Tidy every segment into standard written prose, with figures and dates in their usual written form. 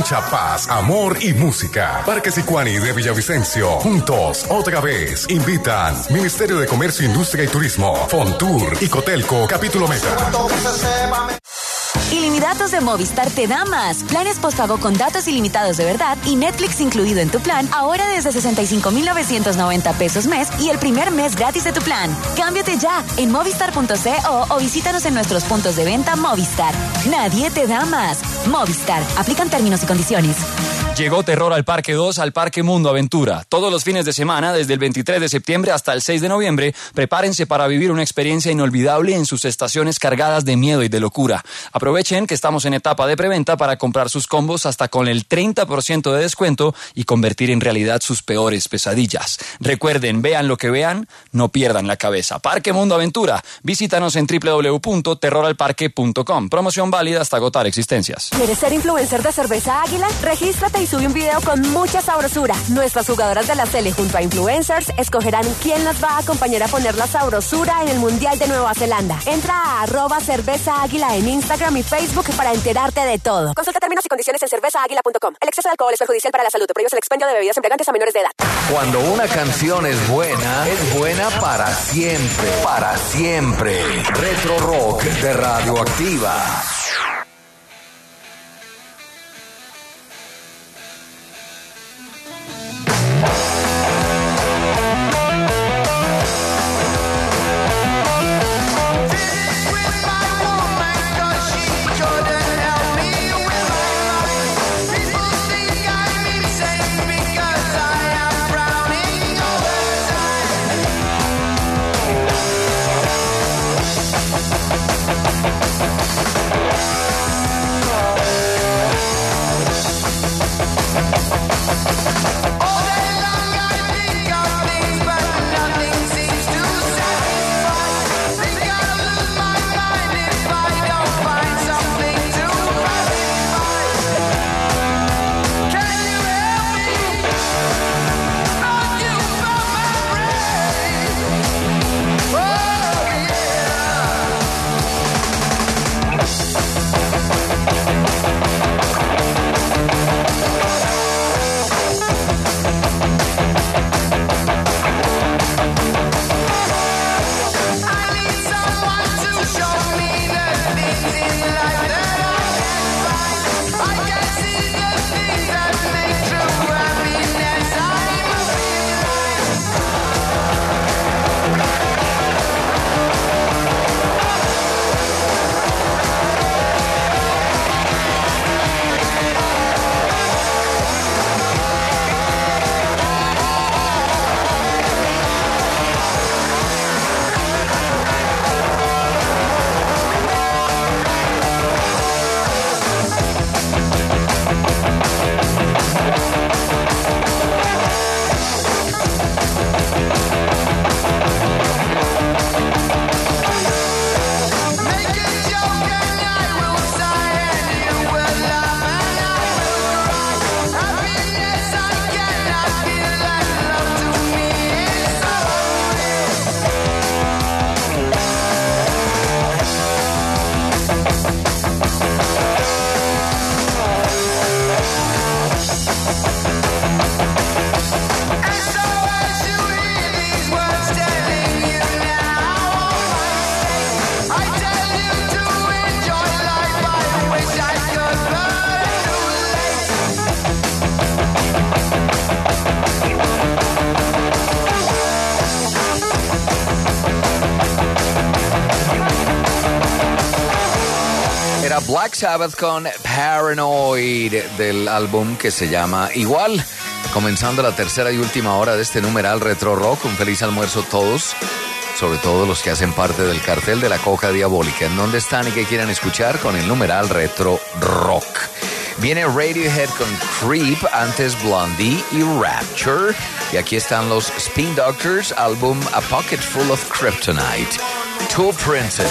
mucha paz, amor y música. Parque Sicuani de Villavicencio, juntos, otra vez, invitan Ministerio de Comercio, Industria y Turismo, Fontur y Cotelco, Capítulo Meta. Ilimitados de Movistar te da más. Planes postpago con datos ilimitados de verdad y Netflix incluido en tu plan, ahora desde 65,990 pesos mes y el primer mes gratis de tu plan. Cámbiate ya en movistar.co o visítanos en nuestros puntos de venta Movistar. Nadie te da más. Movistar. Aplican términos y condiciones. Llegó Terror al Parque 2 al Parque Mundo Aventura. Todos los fines de semana, desde el 23 de septiembre hasta el 6 de noviembre, prepárense para vivir una experiencia inolvidable en sus estaciones cargadas de miedo y de locura. Aprovechen que estamos en etapa de preventa para comprar sus combos hasta con el 30% de descuento y convertir en realidad sus peores pesadillas. Recuerden, vean lo que vean, no pierdan la cabeza. Parque Mundo Aventura. Visítanos en www.terroralparque.com. Promoción válida hasta agotar existencias. ¿Quieres ser influencer de Cerveza Águila? Regístrate y sube un video con mucha sabrosura. Nuestras jugadoras de la Sele junto a influencers escogerán quién nos va a acompañar a poner la sabrosura en el Mundial de Nueva Zelanda. Entra a @cervezaáguila en Instagram y Facebook para enterarte de todo. Consulta términos y condiciones en cervezaaguila.com. El exceso de alcohol es perjudicial para la salud. Prohíbe el expendio de bebidas embriagantes a menores de edad. Cuando una canción es buena para siempre. Para siempre. Retro Rock de Radioactiva. Black Sabbath con Paranoid del álbum que se llama igual. Comenzando la tercera y última hora de este numeral Retro Rock. Un feliz almuerzo a todos, sobre todo los que hacen parte del cartel de la Coca Diabólica. ¿En dónde están y qué quieren escuchar? Con el numeral Retro Rock. Viene Radiohead con Creep, antes Blondie y Rapture. Y aquí están los Spin Doctors, álbum A Pocket Full of Kryptonite. Two Princes.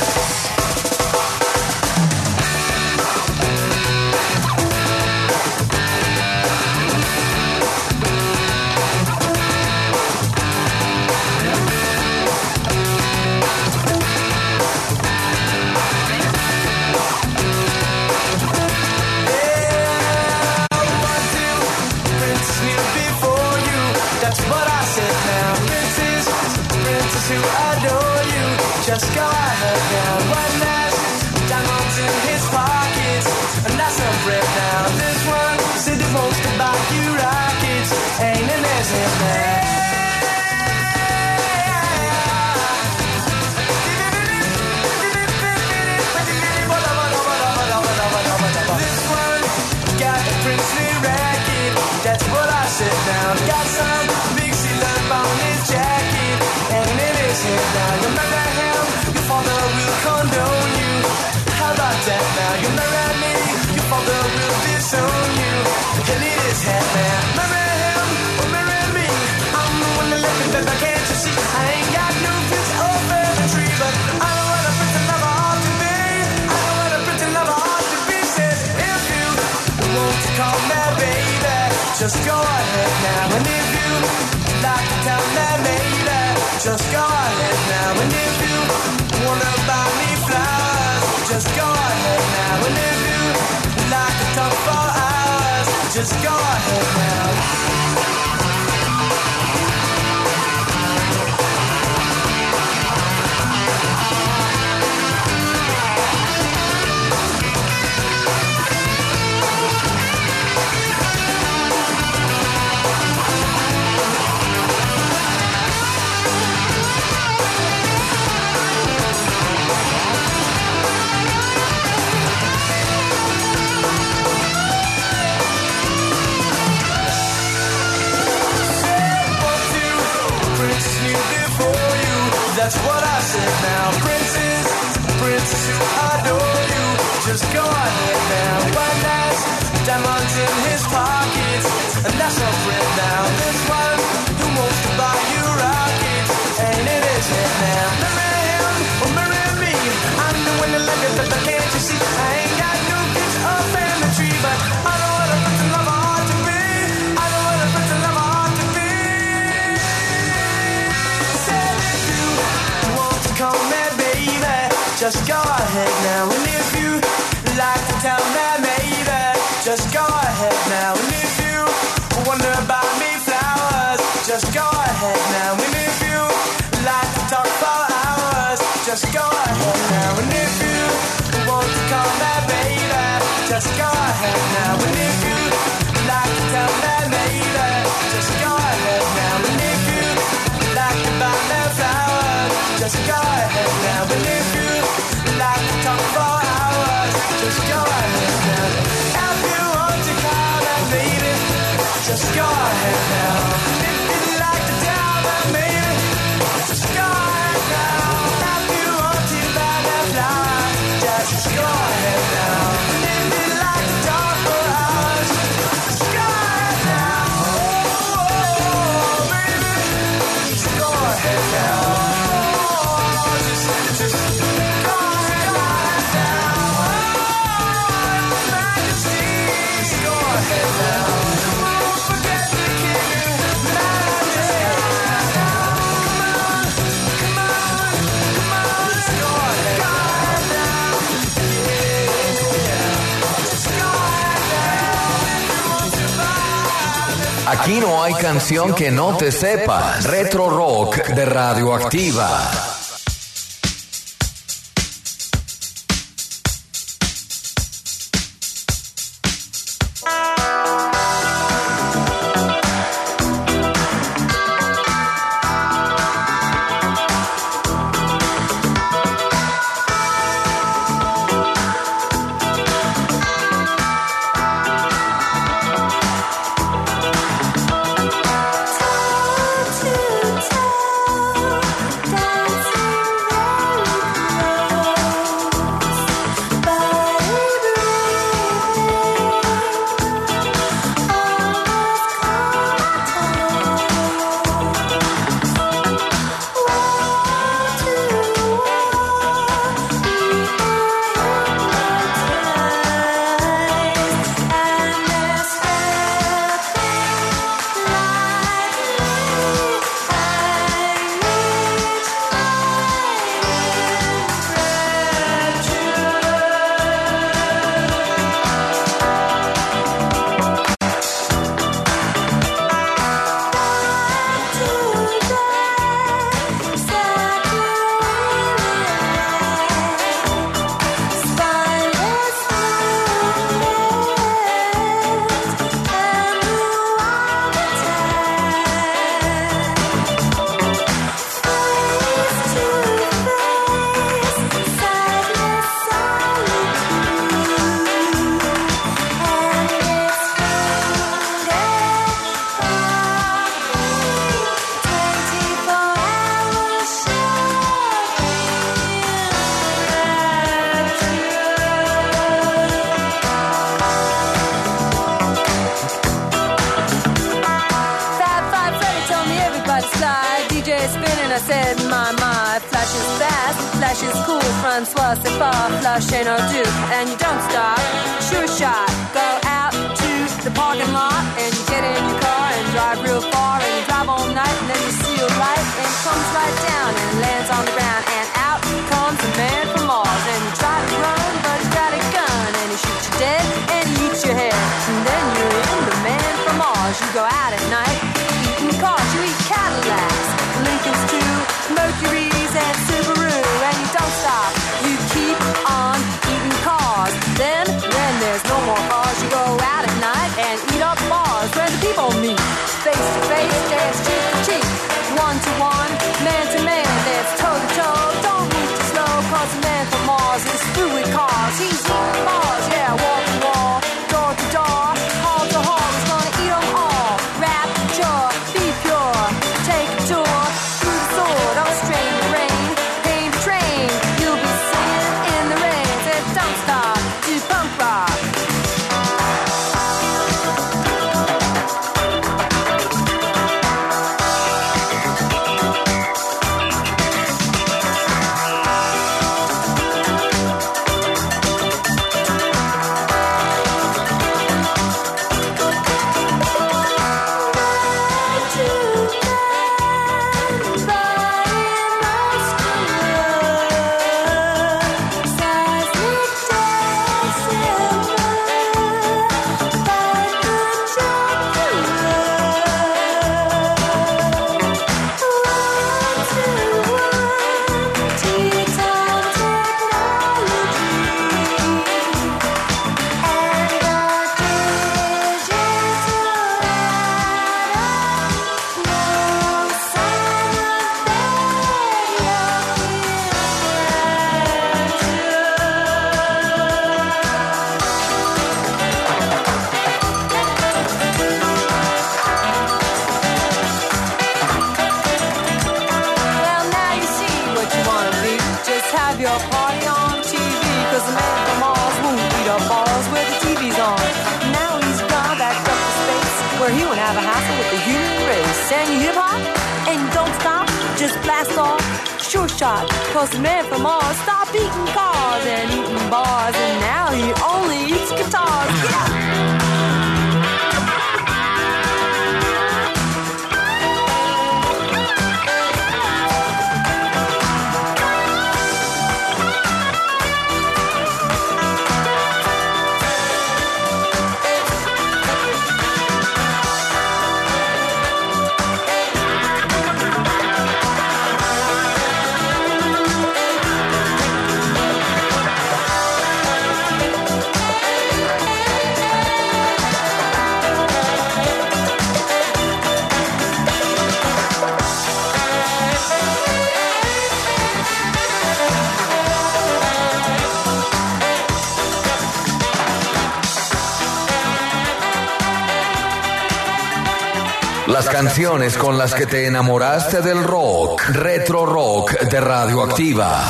and it is heaven. Marry him or marry me. I'm the one that left it, baby, can't you see? I ain't got no prince over the tree, but I know what a pretty lover ought to be. I know what a pretty lover ought to be. Said if you want to call me baby, just go ahead now. And if you like to tell me maybe, just go ahead now. And if you wanna buy me flowers, just go ahead now. And if you like to talk for hours, just go ahead now. That's what I said now. Princes who adore you, just go ahead now. One has diamonds in his pockets, and that's a friend now. This one who wants to buy you rockets, and it is him now. Marry him or marry me. I'm the one that love you, but can't you see? I ain't got no kids up in the tree, but I know what a pretty lover ought to be. I know what a pretty lover ought to be. Said if you want to call me baby, just go ahead now. And if you like to tell me maybe, just go ahead now. And if you wonder about me flowers, just go ahead now. And if you like to talk for hours, just go ahead now. And if you want to call me baby, just go ahead now. And if you like to tell me maybe, just go ahead now. And if you like to buy me flowers, just go ahead now. And if you like to talk for hours, just go ahead now. If you want to call me baby, just go ahead now. If you like to tell me maybe, just go ahead now. If you want to buy me flowers, just go ahead now. If you like to talk for hours, just go ahead now. Oh, baby, just go ahead now. Just go ahead now. Oh, Majesty, just go ahead now. Don't forget the King, Majesty. Come on, just go ahead now. Yeah, just go ahead now. Aquí no hay canción que no te sepas. Retro Rock de Radioactiva. Dance I said, my, flash is fast, flash is cool, Francois, c'est pas, flash ain't no do. And you don't stop, sure shot, go out to the parking lot, and you get in your car and drive real far, and you drive all night, and then you see a light, and it comes right down, and it lands on the ground, and out comes a man from Mars, and you try to run, but he's got a gun, and he shoots you dead, and he eats your head, and then you're in the man from Mars. You go out at night, eating cars, you eat Cadillacs, Lincolns too, Mercuries and Subaru, and you don't stop, you keep on eating cars. Then there's no more cars, you go out at night and eat up bars where the people meet, face to face, dance cheek to cheek, one to one, man to man, dance toe to toe. Don't move too slow, cause the man from Mars is through with cars. He's eating bars, yeah, wall to wall, door to door, hall to hall. He's gonna eat them all. Rapture, be pure, take a tour through the sword of strain the rain, pain the train. You'll be singing in the rain. Said don't stop, do punk rock. Cause the man from Mars stopped eating cars and eating bars, and now he only eats guitars. Yeah! Las canciones con las que te enamoraste del rock. Retro Rock de Radioactiva.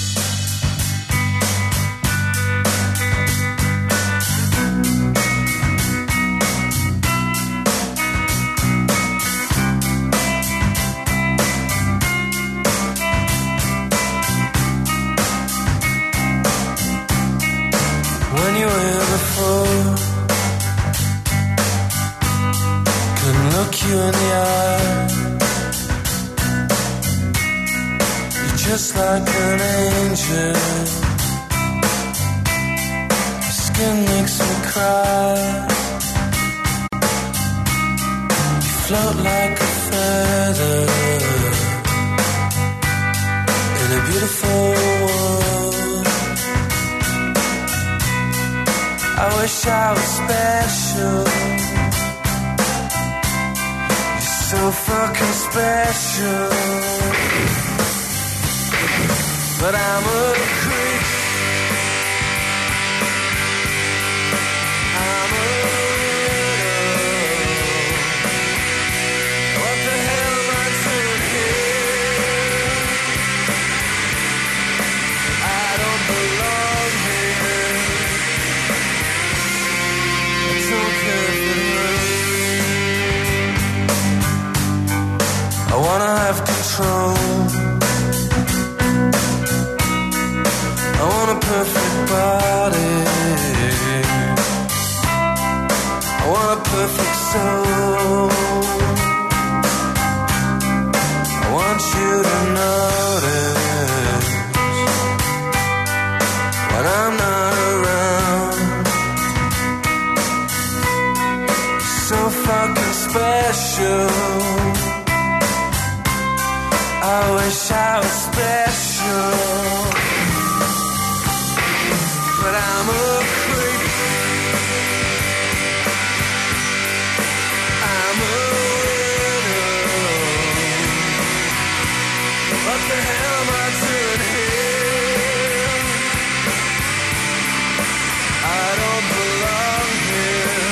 When you were here before, look you in the eye. You're just like an angel. Your skin makes me cry. You float like a feather in a beautiful world. I wish I was special, so fucking special, but I'm a creep. I'm a widow. What the hell am I doing here? I don't belong here. I don't care for the I wanna have control. perfect soul. I want you to notice when I'm not around. You're so fucking special. I wish I was special, but I'm a creep. I'm a widow. What the hell am I doing here? I don't belong here.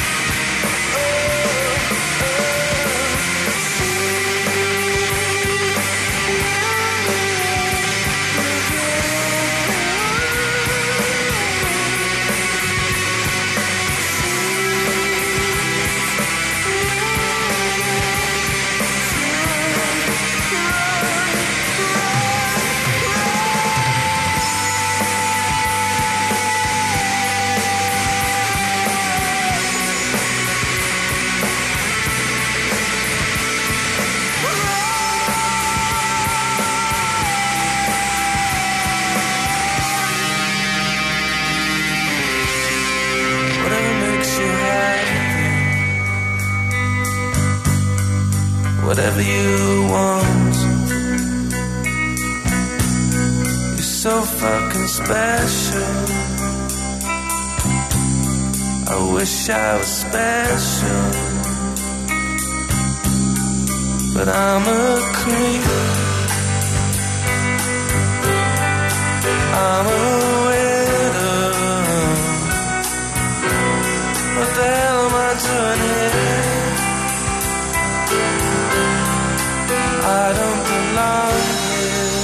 Whatever you want. You're so fucking special. I wish I was special, but I'm a creep. I'm a widow. What the hell am I doing here? I don't belong here.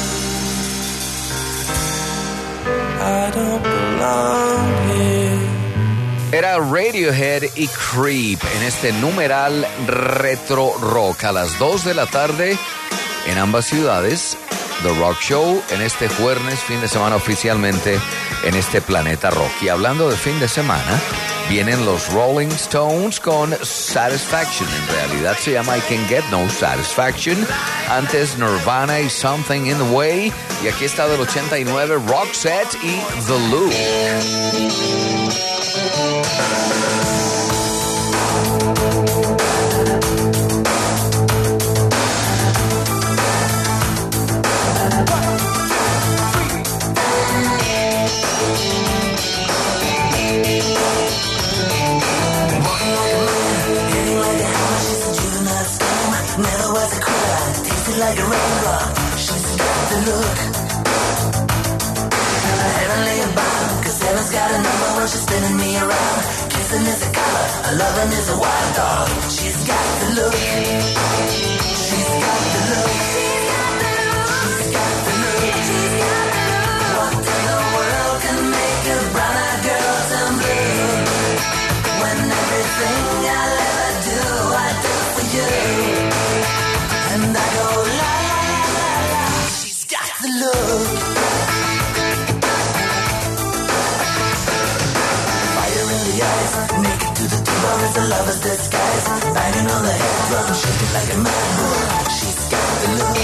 I don't belong here. Era Radiohead y Creep en este numeral retro rock a las 2 de la tarde en ambas ciudades. The Rock Show en este jueves, fin de semana oficialmente en este planeta rock. Y hablando de fin de semana, vienen los Rolling Stones con Satisfaction. En realidad se llama I Can Get No Satisfaction. Antes Nirvana y Something in the Way. Y aquí está del 89 Roxette y The Loop. Like a raindrop, she's got the look. Heavenly bound, cause heaven's got a number when she's spinning me around. Kissing is a color, a loving is a wild dog. She's got the look. She's got the look. She's got the look. She's got the look. She's got the look. What in the world can make a brown-eyed girl turn blue? When everything I'll ever do, I do for you. And I go la la la la la. She's got the look. Fire in the eyes, naked to the table is a lover's disguise. Banging on the head drum, shaking like a mad bull. She's got the look.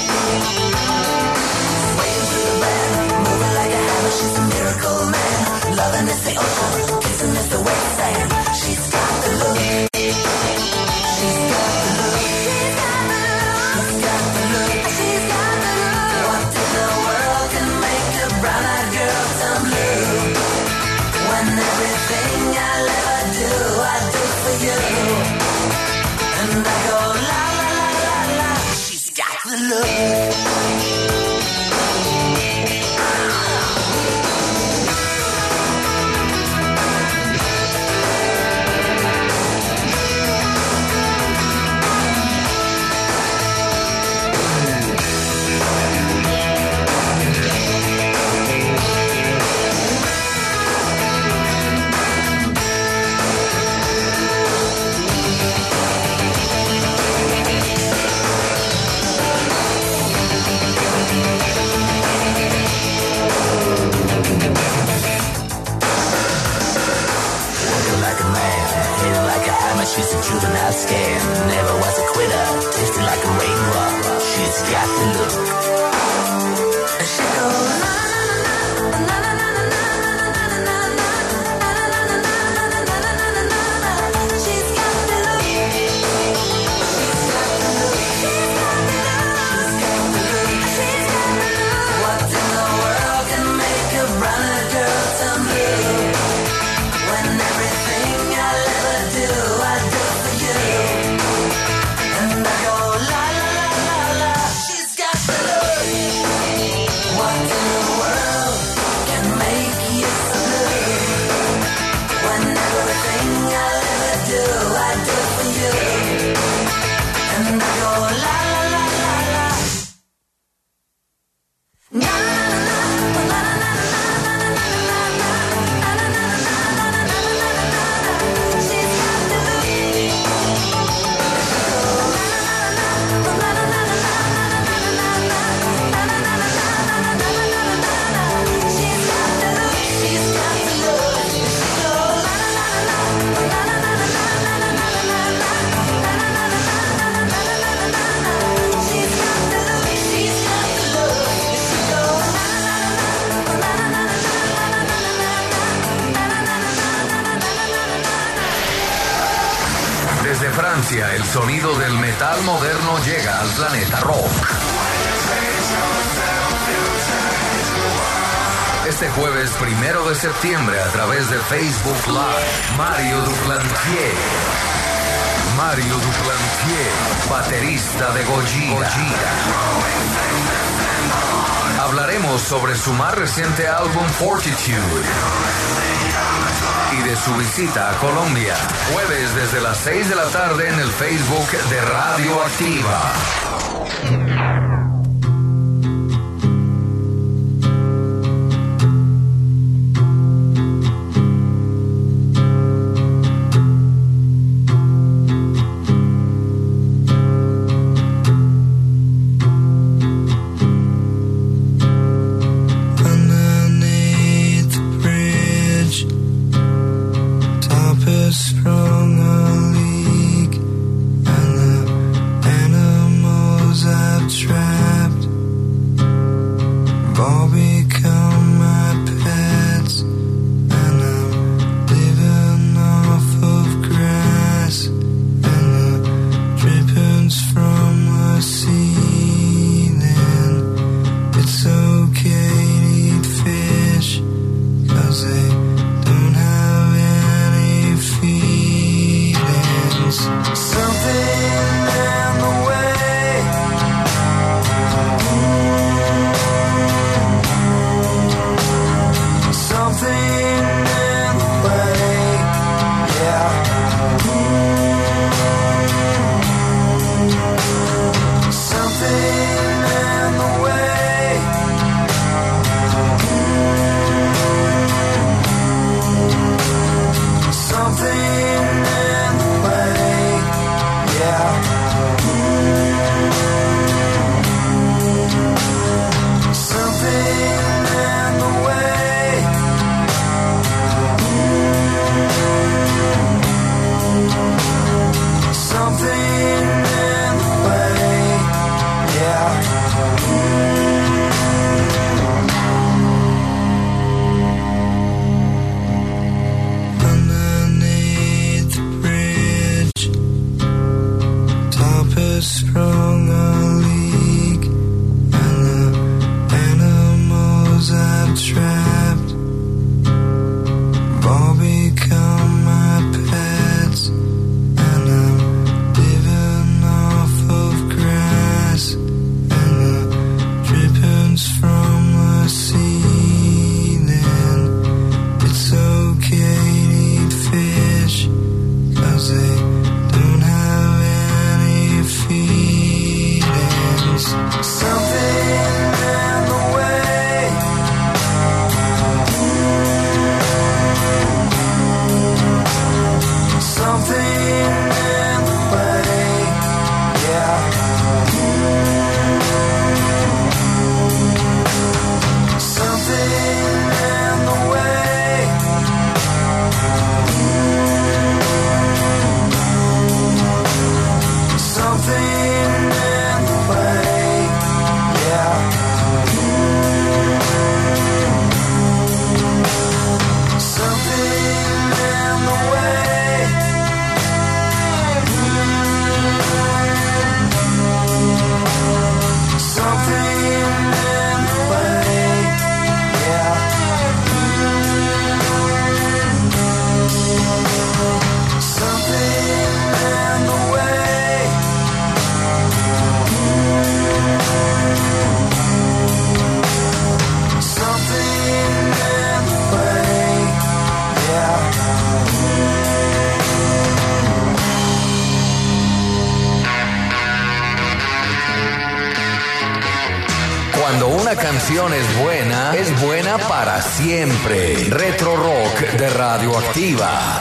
Swaying through the band, moving like a hammer. She's a miracle man. Loving is the ocean, kissing is the wet sand. She's got the look. She's got the look. Brown-eyed girl turn blue. When everything I'll ever do, I do for you. And I go la la la la la. She's got the look. time, she's a juvenile scam. Never was a quitter, tasted like a raindrop. She's got the look. She goes, na na na na na na na na na na. She's got the look. She's got the look. She's got the look. She's got the look. What in the world can make a brother girl turn blue? When everything I'll ever do, I do for you. And I go la la la la la. She's got the look. What in the world can make you so blue? When everything I'll ever do, I do for you. And I go la la la la la. Na na na na na na na na na na na na na na. She's got the look. Desde Francia, el sonido del metal moderno llega al planeta rock. Este jueves 1 de septiembre, a través de Facebook Live, Mario Duplantier. Mario Duplantier, baterista de Gojira. Hablaremos sobre su más reciente álbum Fortitude y de su visita a Colombia. Jueves desde las 6 de la tarde en el Facebook de Radio Activa. Strong a leak, and the animals have tried. Cuando una canción es buena para siempre. Retro Rock de Radioactiva.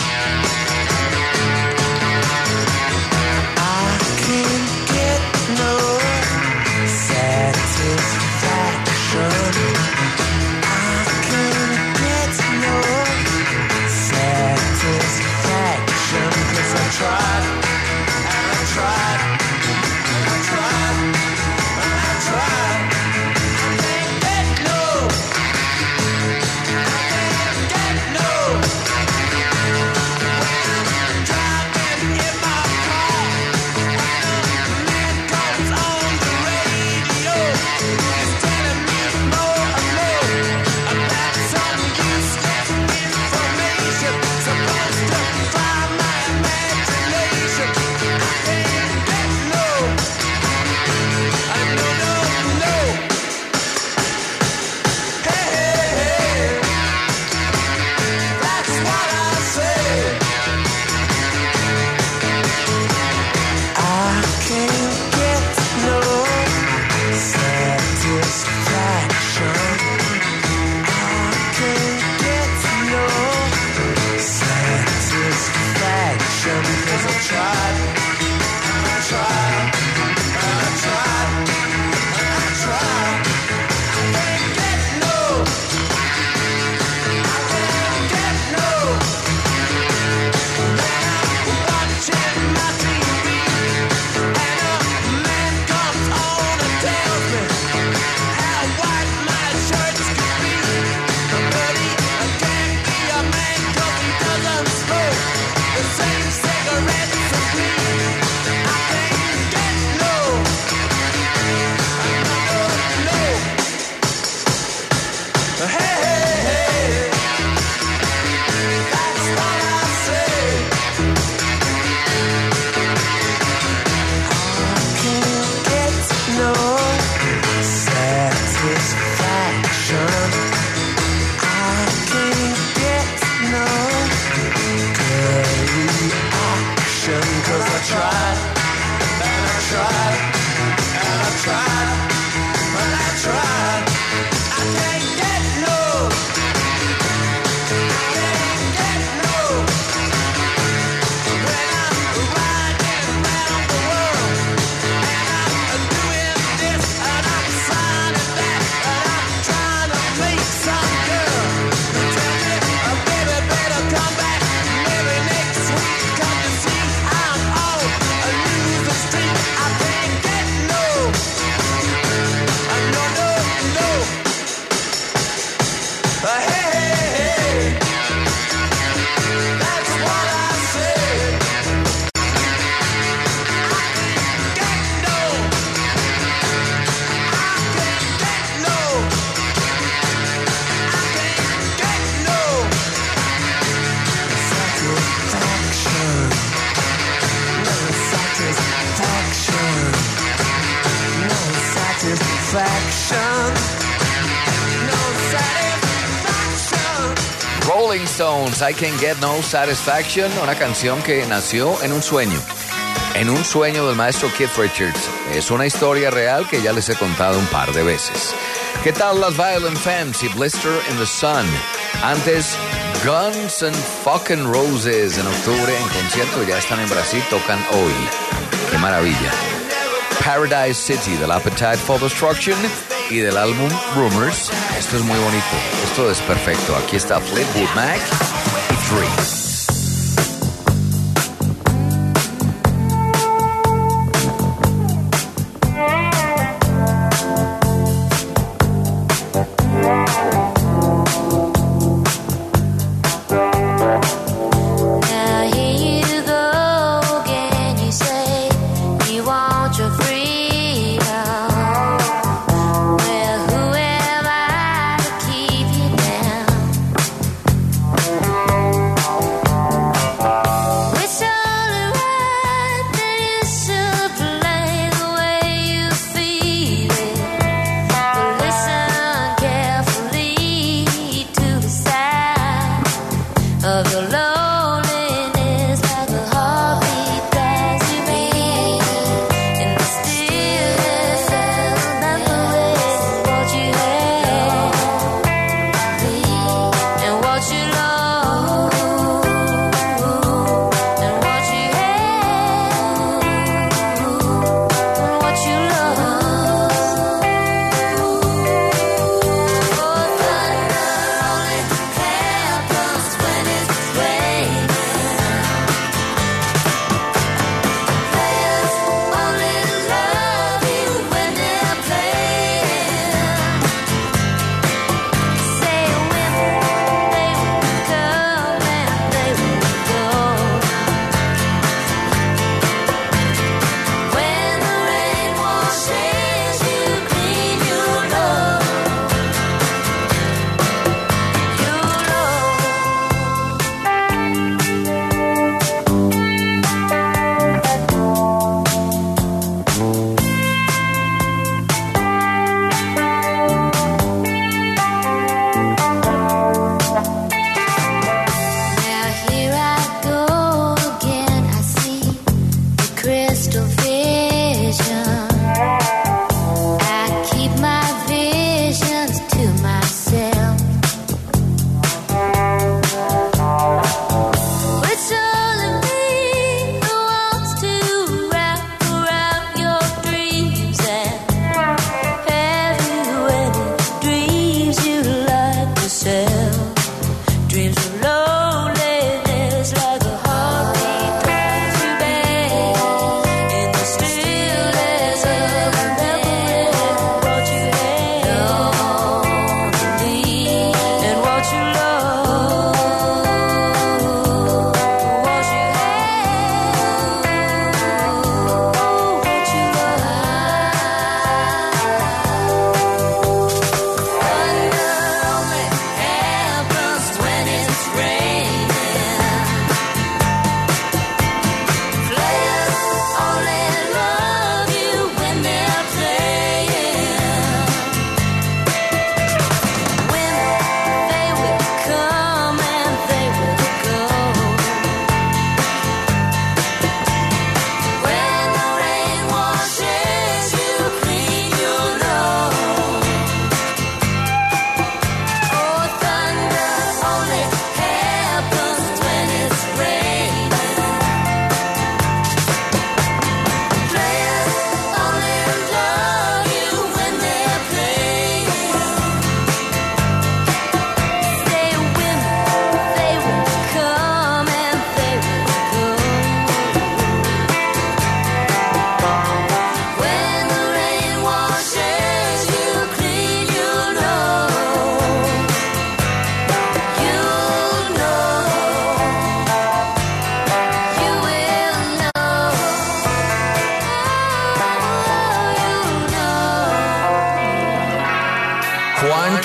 Rolling Stones, I Can't Get No Satisfaction, una canción que nació en un sueño del maestro Keith Richards. Es una historia real que ya les he contado un par de veces. ¿Qué tal las Violent Femmes y Blister in the Sun? Antes, Guns N' Fucking Roses en octubre en concierto, ya están en Brasil, tocan hoy. ¡Qué maravilla! Paradise City del Appetite for Destruction y del álbum Rumors. Esto es muy bonito, esto es perfecto. Aquí está Fleetwood Mac y Dreams.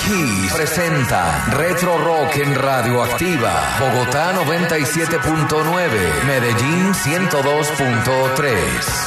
Keys presenta Retro Rock en Radioactiva. Bogotá 97.9, Medellín 102.3.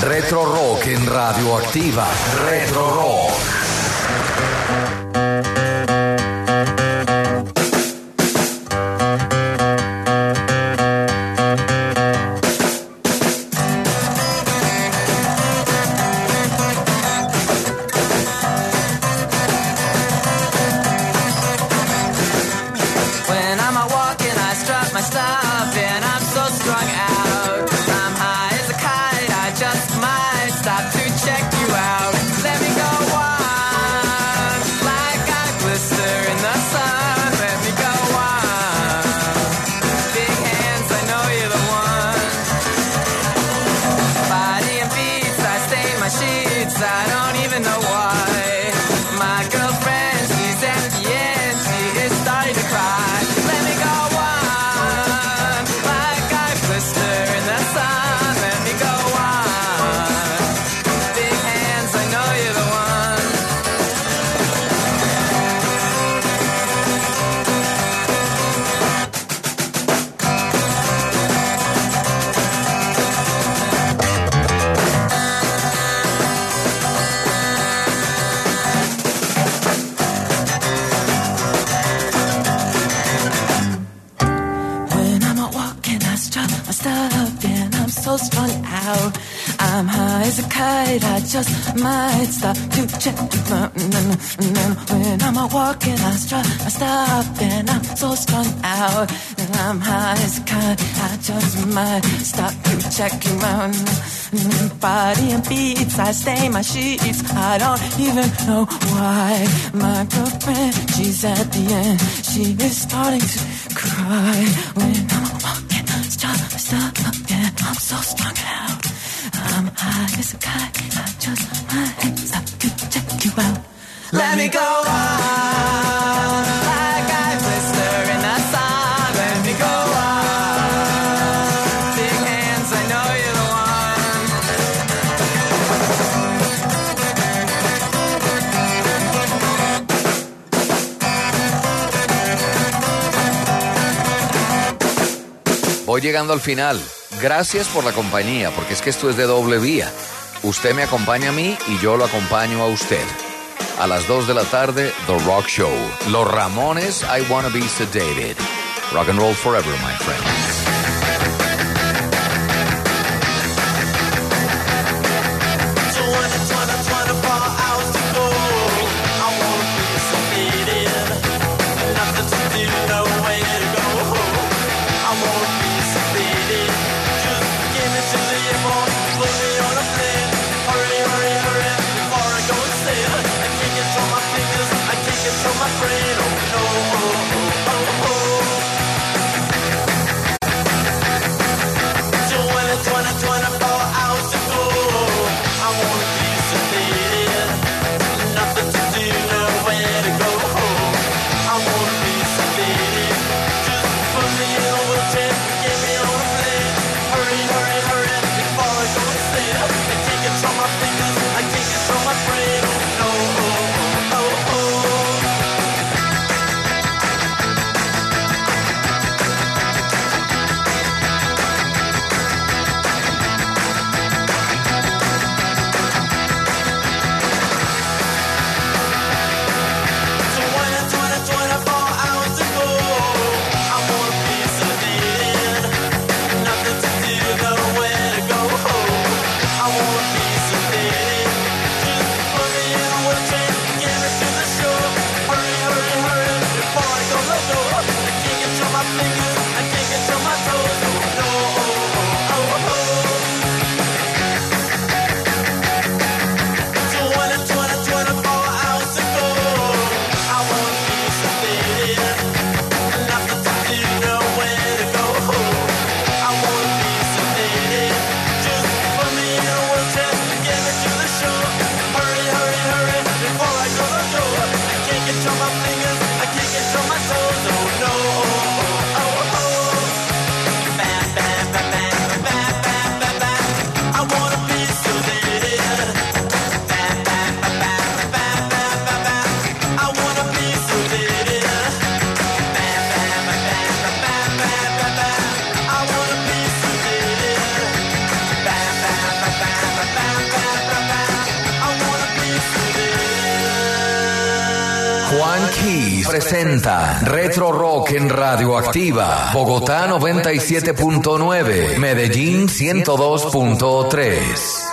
Retro Rock en Radioactiva. Retro Rock. I just might stop to check. When I'm out walking, I strut, I stop, and I'm so strung out. And I'm high as a kite, I just might stop to check you out. Body and beats, I stain my sheets. I don't even know why. My girlfriend, she's at the end. She is starting to cry. When I'm out walking, I strut, I stop, and I'm so strung out. I'm high as a kite, I just might stop to check you out. Let me go on, like I blister in the sun. Let me go on, big hands, I know you're the one. Voy llegando al final. Gracias por la compañía, porque es que esto es de doble vía. Usted me acompaña a mí y yo lo acompaño a usted. A las 2 de la tarde, The Rock Show. Los Ramones, I Wanna Be Sedated. Rock and roll forever, my friends. presenta Retro Rock en Radioactiva. Bogotá 97.9, Medellín 102.3.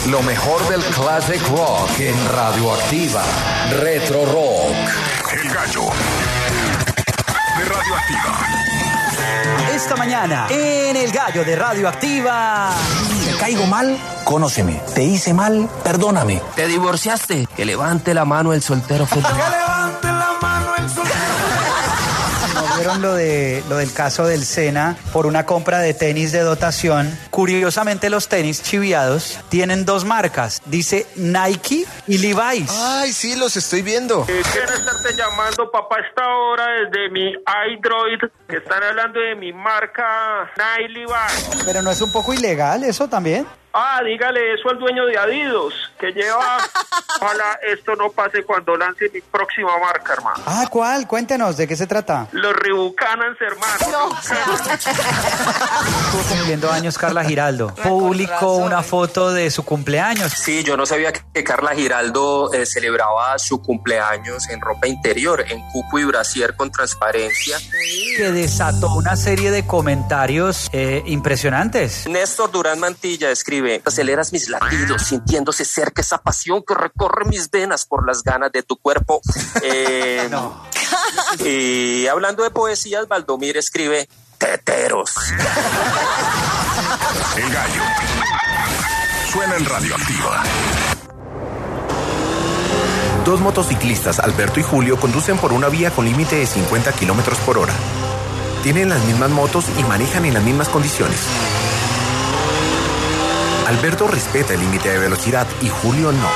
Lo mejor del classic rock en Radioactiva. Retro Rock. El gallo de Radioactiva. Esta mañana, en El Gallo de Radioactiva. ¿Te caigo mal? Conóceme. ¿Te hice mal? Perdóname. ¿Te divorciaste? Que levante la mano el soltero feliz. Que levante la mano el soltero. ¿No vieron lo del caso del Sena por una compra de tenis de dotación? Curiosamente, los tenis chiviados tienen dos marcas. Dice Nike y Levi's. Ay, sí, los estoy viendo. Quiero estarte llamando, papá, a esta hora desde mi iDroid, que están hablando de mi marca Nike Levi's. Pero ¿no es un poco ilegal eso también? Ah, dígale eso al dueño de Adidas, que lleva... Ojalá esto no pase cuando lance mi próxima marca, hermano. Ah, ¿cuál? Cuéntenos, ¿de qué se trata? Los Rebucanans, hermano. Estuvo cumpliendo años Carla Giraldo. Publicó una foto de su cumpleaños. Sí, yo no sabía que Carla Giraldo celebraba su cumpleaños en ropa interior, en cupo y brasier con transparencia. Que desató una serie de comentarios impresionantes. Néstor Durán Mantilla escribe: aceleras mis latidos, sintiéndose cerca esa pasión que recorre mis venas por las ganas de tu cuerpo. No. Y hablando de poesías, Valdomir escribe: teteros. El gallo suena en Radioactiva. Dos motociclistas, Alberto y Julio, conducen por una vía con límite de 50 kilómetros por hora. Tienen las mismas motos y manejan en las mismas condiciones. Alberto respeta el límite de velocidad y Julio no.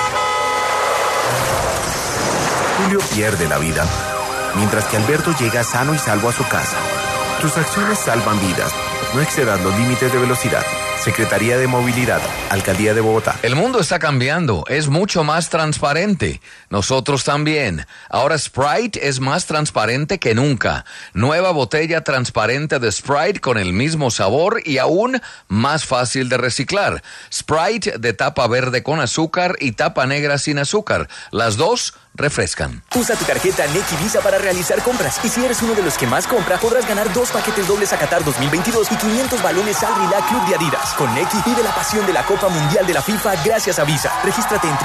Julio pierde la vida, mientras que Alberto llega sano y salvo a su casa. Tus acciones salvan vidas. No excedas los límites de velocidad. Secretaría de Movilidad, Alcaldía de Bogotá. El mundo está cambiando, es mucho más transparente. Nosotros también. Ahora Sprite es más transparente que nunca. Nueva botella transparente de Sprite con el mismo sabor y aún más fácil de reciclar. Sprite de tapa verde con azúcar y tapa negra sin azúcar. Las dos refrescan. Usa tu tarjeta Nequi Visa para realizar compras. Y si eres uno de los que más compra, podrás ganar 2 paquetes dobles a Qatar 2022 y 500 balones al Relax Club de Adidas. Con Nequi vive la pasión de la Copa Mundial de la FIFA gracias a Visa. Regístrate en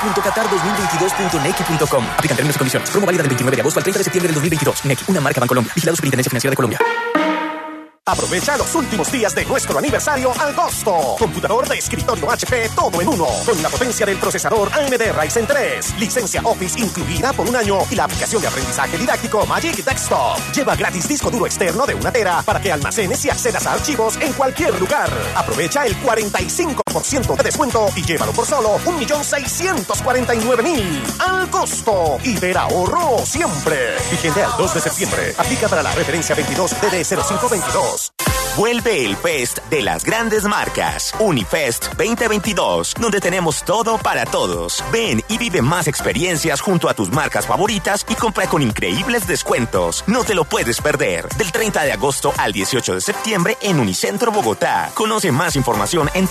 www.qatar2022.nequi.com. Aplican términos y condiciones. Promo válida del 29 de agosto al 30 de septiembre del 2022. Nequi, una marca Bancolombia. Vigilado Superintendencia Financiera de Colombia. Aprovecha los últimos días de nuestro aniversario al costo. Computador de escritorio HP todo en uno, con la potencia del procesador AMD Ryzen 3, licencia Office incluida por 1 año y la aplicación de aprendizaje didáctico Magic Desktop. Lleva gratis disco duro externo de 1 tera para que almacenes y accedas a archivos en cualquier lugar. Aprovecha el 45% de descuento y llévalo por solo 1.649.000 al costo. Y ver ahorro siempre. Vigente al 2 de septiembre. Aplica para la referencia 22DD0522. Vuelve el Fest de las grandes marcas, Unifest 2022, donde tenemos todo para todos. Ven y vive más experiencias junto a tus marcas favoritas y compra con increíbles descuentos. No te lo puedes perder. Del 30 de agosto al 18 de septiembre en Unicentro Bogotá. Conoce más información en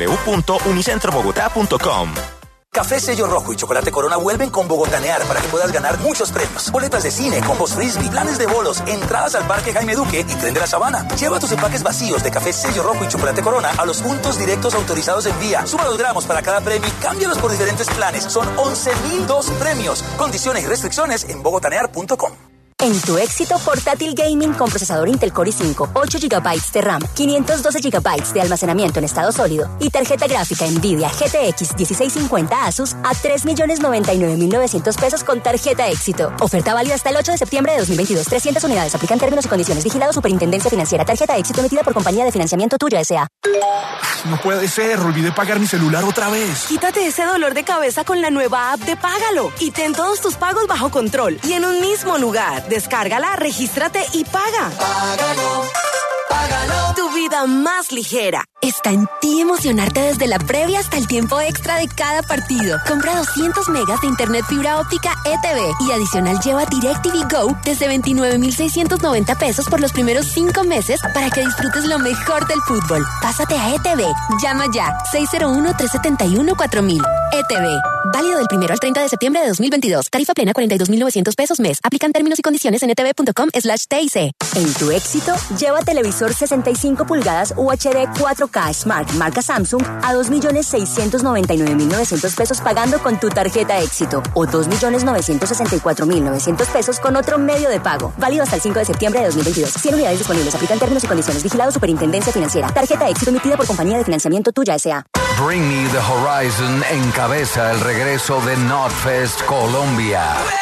www.unicentrobogotá.com. Café Sello Rojo y Chocolate Corona vuelven con Bogotanear para que puedas ganar muchos premios. Boletas de cine, combos frisbee, planes de bolos, entradas al Parque Jaime Duque y Tren de la Sabana. Lleva tus empaques vacíos de Café Sello Rojo y Chocolate Corona a los puntos directos autorizados en vía. Suma los gramos para cada premio y cámbialos por diferentes planes. Son 11,002 premios. Condiciones y restricciones en bogotanear.com. En tu éxito portátil gaming con procesador Intel Core i5, 8 GB de RAM, 512 GB de almacenamiento en estado sólido y tarjeta gráfica Nvidia GTX 1650 Asus a 3.099.900 pesos con tarjeta éxito. Oferta válida hasta el 8 de septiembre de 2022. 300 unidades. Aplican términos y condiciones. Vigilado Superintendencia Financiera. Tarjeta éxito emitida por Compañía de Financiamiento Tuya S.A. No puede ser, olvidé pagar mi celular otra vez. Quítate ese dolor de cabeza con la nueva app de Págalo y ten todos tus pagos bajo control y en un mismo lugar. Descárgala, regístrate y paga. Págalo, págalo. Tu vida más ligera. Está en ti emocionarte desde la previa hasta el tiempo extra de cada partido. Compra 200 megas de internet fibra óptica ETV y adicional lleva DirecTV Go desde 29.690 pesos por los primeros 5 meses para que disfrutes lo mejor del fútbol. Pásate a ETV. Llama ya 601-371-4000. ETV. Válido del 1 al 30 de septiembre de 2022. Tarifa plena 42.900 pesos mes. Aplican términos y condiciones en etv.com/TIC. En tu éxito, lleva televisor 65 pulgadas UHD 4K Smart marca Samsung a 2.699.900 pesos pagando con tu tarjeta éxito o 2.964.900 pesos con otro medio de pago. Válido hasta el 5 de septiembre de 2022. 100 unidades disponibles. Aplican términos y condiciones. Vigilado Superintendencia Financiera. Tarjeta éxito emitida por Compañía de Financiamiento Tuya S.A. Bring Me the Horizon encabeza el regreso de Knotfest Colombia.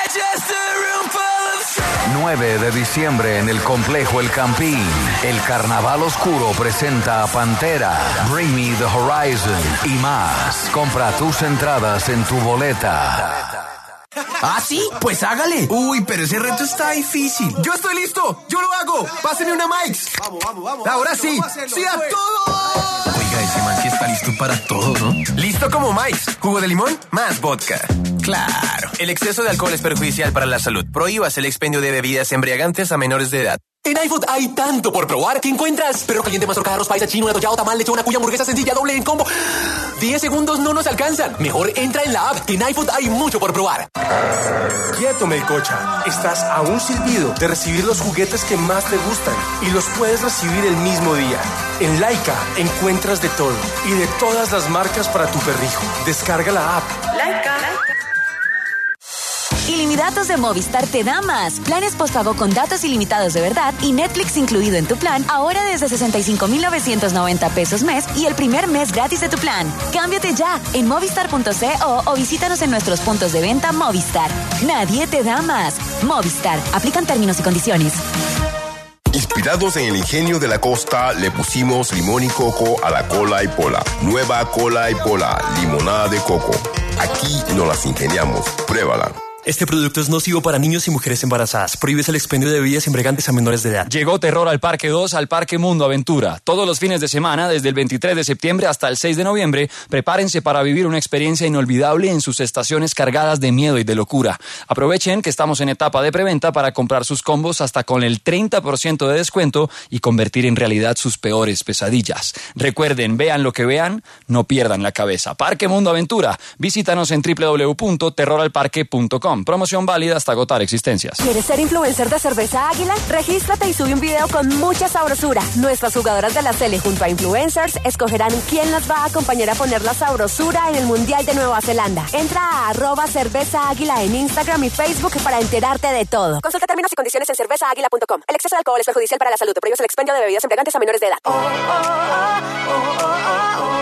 9 de diciembre en el complejo El Campín. El Carnaval Oscuro presenta a Pantera, Bring Me the Horizon y más. Compra tus entradas en tu boleta. ¿Ah, sí? Pues hágale. Uy, pero ese reto está difícil. Yo estoy listo. Yo lo hago. Páseme una Mike's. Vamos. Ahora sí. ¡Sí a todo! Oiga, ese man sí está listo para todo, ¿no? Listo como Mike's. Jugo de limón más vodka. Claro. El exceso de alcohol es perjudicial para la salud. Prohíbas el expendio de bebidas embriagantes a menores de edad. En iFood hay tanto por probar que encuentras perro caliente, mazorca, arroz paisa, chino, atollado, tamal, lechón, cuya, hamburguesa sencilla, doble en combo. 10 segundos no nos alcanzan. Mejor entra en la app, que en iFood hay mucho por probar. Quieto, Melcocha. Estás a un silbido de recibir los juguetes que más te gustan y los puedes recibir el mismo día. En Laika encuentras de todo y de todas las marcas para tu perrijo. Descarga la app. Laika. Ilimitados de Movistar te da más. Planes postpago con datos ilimitados de verdad y Netflix incluido en tu plan, ahora desde 65.990 pesos mes y el primer mes gratis de tu plan. Cámbiate ya en movistar.co o visítanos en nuestros puntos de venta Movistar. Nadie te da más. Movistar. Aplican términos y condiciones. Inspirados en el ingenio de la costa, le pusimos limón y coco a la cola y pola. Nueva cola y pola, limonada de coco. Aquí nos las ingeniamos. Pruébala. Este producto es nocivo para niños y mujeres embarazadas. Prohíbes el expendio de bebidas embriagantes a menores de edad. Llegó terror al Parque 2, al Parque Mundo Aventura. Todos los fines de semana, desde el 23 de septiembre hasta el 6 de noviembre, prepárense para vivir una experiencia inolvidable en sus estaciones cargadas de miedo y de locura. Aprovechen que estamos en etapa de preventa para comprar sus combos hasta con el 30% de descuento y convertir en realidad sus peores pesadillas. Recuerden, vean lo que vean, no pierdan la cabeza. Parque Mundo Aventura. Visítanos en www.terroralparque.com. Promoción válida hasta agotar existencias. ¿Quieres ser influencer de Cerveza Águila? Regístrate y sube un video con mucha sabrosura. Nuestras jugadoras de la Sele junto a influencers escogerán quién las va a acompañar a poner la sabrosura en el Mundial de Nueva Zelanda. Entra a @Cerveza Águila en Instagram y Facebook para enterarte de todo. Consulta términos y condiciones en cervezaaguila.com. El exceso de alcohol es perjudicial para la salud. Prohíbes el expendio de bebidas embriagantes a menores de edad.